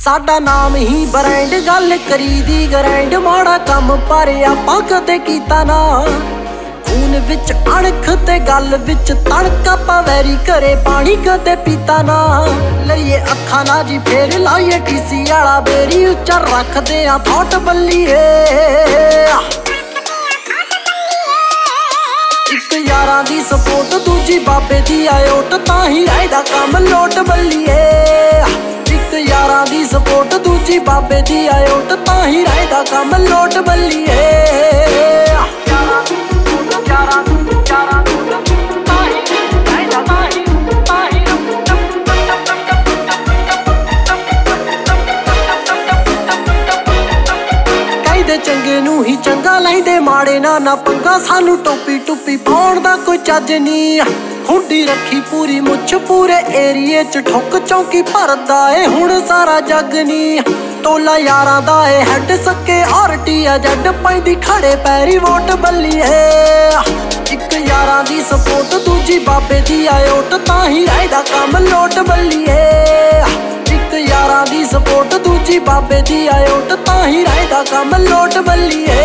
ਸਾਡਾ ਨਾਮ ਹੀ ਬ੍ਰਾਂਡ, ਗੱਲ ਕਰੀ ਦੀ ਗ੍ਰੈਂਡ। ਮਾੜਾ ਕੰਮ ਪਰ ਆਪਾਂ ਕਦੇ ਕੀਤਾ ਨਾ, ਖੂਨ ਵਿੱਚ ਅਣਖ ਤੇ ਗੱਲ ਵਿੱਚ ਤੜਕਾ। ਆਪਾਂ ਵੈਰੀ ਘਰੇ ਪਾਣੀ ਕਦੇ ਪੀਤਾ ਨਾ, ਲਈਏ ਅੱਖਾਂ ਨਾ ਜੀ ਫੇਰ ਲਾਈਏ ਟੀਸੀ ਵਾਲਾ ਬੇਰੀ। ਉੱਚਾ ਰੱਖਦੇ ਆ ਥੋਟ ਬੱਲੀਏ, ਇੱਕ ਯਾਰਾਂ ਦੀ ਸਪੋਰਟ ਦੂਜੀ ਬਾਬੇ ਦੀ ਆਇਓਟ, ਤਾਂ ਹੀ ਇਹਦਾ ਕੰਮ ਲੋਟ ਬੱਲੀਏ। ਇੱਕ ਯਾਰਾਂ ਦੀ ਸਪੋਰਟ ਦੂਜੀ ਬਾਬੇ ਦੀ ਆਇਓਟ, ਤਾਂ ਹੀ ਇਹਦਾ ਕੰਮ ਲੋਟ ਬੱਲੀਏ। ਚੰਗੇ ਨੂੰ ਹੀ ਚੰਗਾ ਲੈਂਦੇ, ਮਾੜੇ ਨਾ ਪੰਗਾ। ਸਾਨੂੰ ਟੋਪੀ ਟੁੱਪੀ ਪਾਉਣ ਦਾ ਕੋਈ ਚੱਜ ਨੀ, ਹੁੰਡੀ ਰੱਖੀ ਪੂਰੀ ਮੁੱਛ ਪੂਰੇ ਏਰੀਏ ਚ ਠੁੱਕ ਚੌਂਕੀ ਭਰਦਾ ਏ ਹੁਣ ਸਾਰਾ ਜੱਗ ਨੀ। ਟੋਲਾ ਯਾਰਾਂ ਦਾ ਏ ਹੈਡ ਸੱਕੇ RTZ ਪੈਂਦੀ ਖੜੇ ਪੈਰੀ ਵੋਟ ਬੱਲੀਏ। ਇੱਕ ਯਾਰਾਂ ਦੀ ਸਪੋਰਟ ਦੂਜੀ ਬਾਬੇ ਦੀ ਆਇਓਟ, ਤਾਂ ਹੀ ਇਹਦਾ ਕੰਮ ਲੋਟ ਬੱਲੀਏ। ਇੱਕ ਯਾਰਾਂ ਦੀ ਸਪੋਰਟ ਦੂਜੀ ਬਾਬੇ ਦੀ ਆਇਓਟ, ਤਾਂ ਹੀ ਇਹਦਾ ਕੰਮ ਲੋਟ ਬੱਲੀਏ।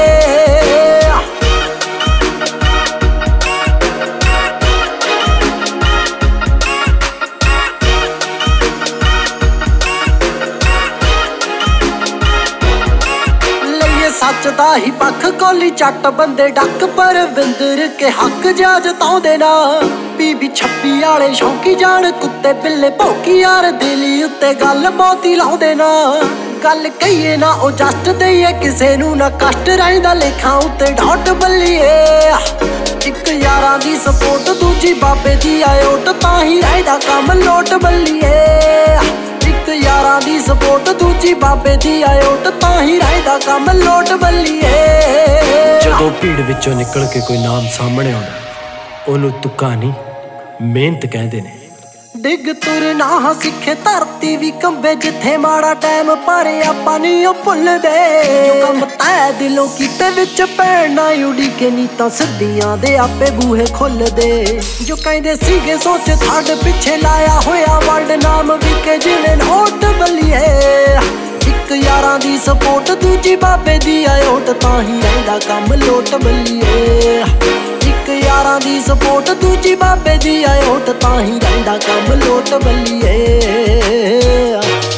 ਸੱਚ ਦਾ ਹੀ ਪੱਖ ਕੋਲੀ ਚੱਟ ਬੰਦੇ ਡੱਕ, ਪਰ ਵਿੰਦਰ ਕੇ ਹੱਕ ਜਾ ਜਤਾਉਂਦੇ ਨਾ। ਬੀਬੀ ਛੱਪੀ ਵਾਲੇ ਸ਼ੌਂਕੀ ਜਾਣ ਕੁੱਤੇ ਬਿੱਲੇ ਭੌਂਕੀ, ਯਾਰ ਦਿਲੀ ਉੱਤੇ ਗੱਲ ਬਹੁਤੀ ਲਾਉਂਦੇ ਨਾ। ਗੱਲ ਕਹੀਏ ਨਾ ਉਹ ਜਸਟ ਦੇਈਏ ਕਿਸੇ ਨੂੰ ਨਾ ਕਸ਼ਟ, ਰਹਿੰਦਾ ਲੇਖਾਂ ਉੱਤੇ ਡਾਟ ਬੱਲੀਏ। ਇੱਕ ਯਾਰਾਂ ਦੀ ਸਪੋਰਟ ਦੂਜੀ ਬਾਬੇ ਦੀ ਆਇਓਟ, ਤਾਂ ਹੀ ਇਹਦਾ ਕੰਮ ਲੋਟ ਬੱਲੀਏ। ਇੱਕ ਯਾਰਾਂ ਦੀ ਸਪੋਰਟ ਦੂਜੀ ਬਾਬੇ ਦੀ ਆਇਓਟ, ਤਾਂ ਹੀ ਇਹਦਾ ਕੰਮ ਲੋਟ ਬੱਲੀਏ। ਜਦੋਂ ਭੀੜ ਵਿੱਚੋਂ ਨਿਕਲ ਕੇ ਕੋਈ ਨਾਮ ਸਾਹਮਣੇ ਆਉਂਦਾ, ਉਹਨੂੰ ਤੁੱਕਾ ਨਹੀਂ ਮਿਹਨਤ ਕਹਿੰਦੇ ਨੇ। ਡਿੱਗ ਤੁਰ ਨਾ ਸਿੱਖੇ ਧਰਤੀ ਵੀ ਕੰਬੇ, ਜਿੱਥੇ ਮਾੜਾ ਟਾਈਮ ਪਰ ਆਪਾਂ ਨਹੀਂ ਉਹ ਭੁੱਲਦੇ। ਜੋ ਕੰਮ ਤੈ ਦਿਲੋਂ ਕੀਤੇ ਵਿੱਚ ਪੈਣ ਨਾ ਉਡੀਕੇ, ਨੀ ਤਾਂ ਸਿੱਧੀਆਂ ਦੇ ਆਪੇ ਬੂਹੇ ਖੁੱਲਦੇ। ਜੋ ਕਹਿੰਦੇ ਸੀਗੇ ਸੋਚ ਛੱਡ ਪਿੱਛੇ ਲਾਇਆ ਹੋਇਆ ਵਰਲਡ, ਨਾਮ ਵਿਕੇ ਜਿਵੇਂ ਨੋਟ ਬੱਲੀਏ। ਇੱਕ ਯਾਰਾਂ ਦੀ ਸਪੋਰਟ ਦੂਜੀ ਬਾਬੇ ਦੀ ਆਇਓਟ, ਤਾਂ ਹੀ ਰਹਿੰਦਾ ਕੰਮ ਲੋਟ ਬੱਲੀਏ। ਇੱਕ ਯਾਰਾਂ ਦੀ ਸਪੋਰਟ ਦੂਜੀ ਬਾਬੇ ਦੀ ਆਇਓਟ, ਤਾਂ ਹੀ ਰਹਿੰਦਾ ਕੰਮ ਲੋਟ ਬੱਲੀਏ।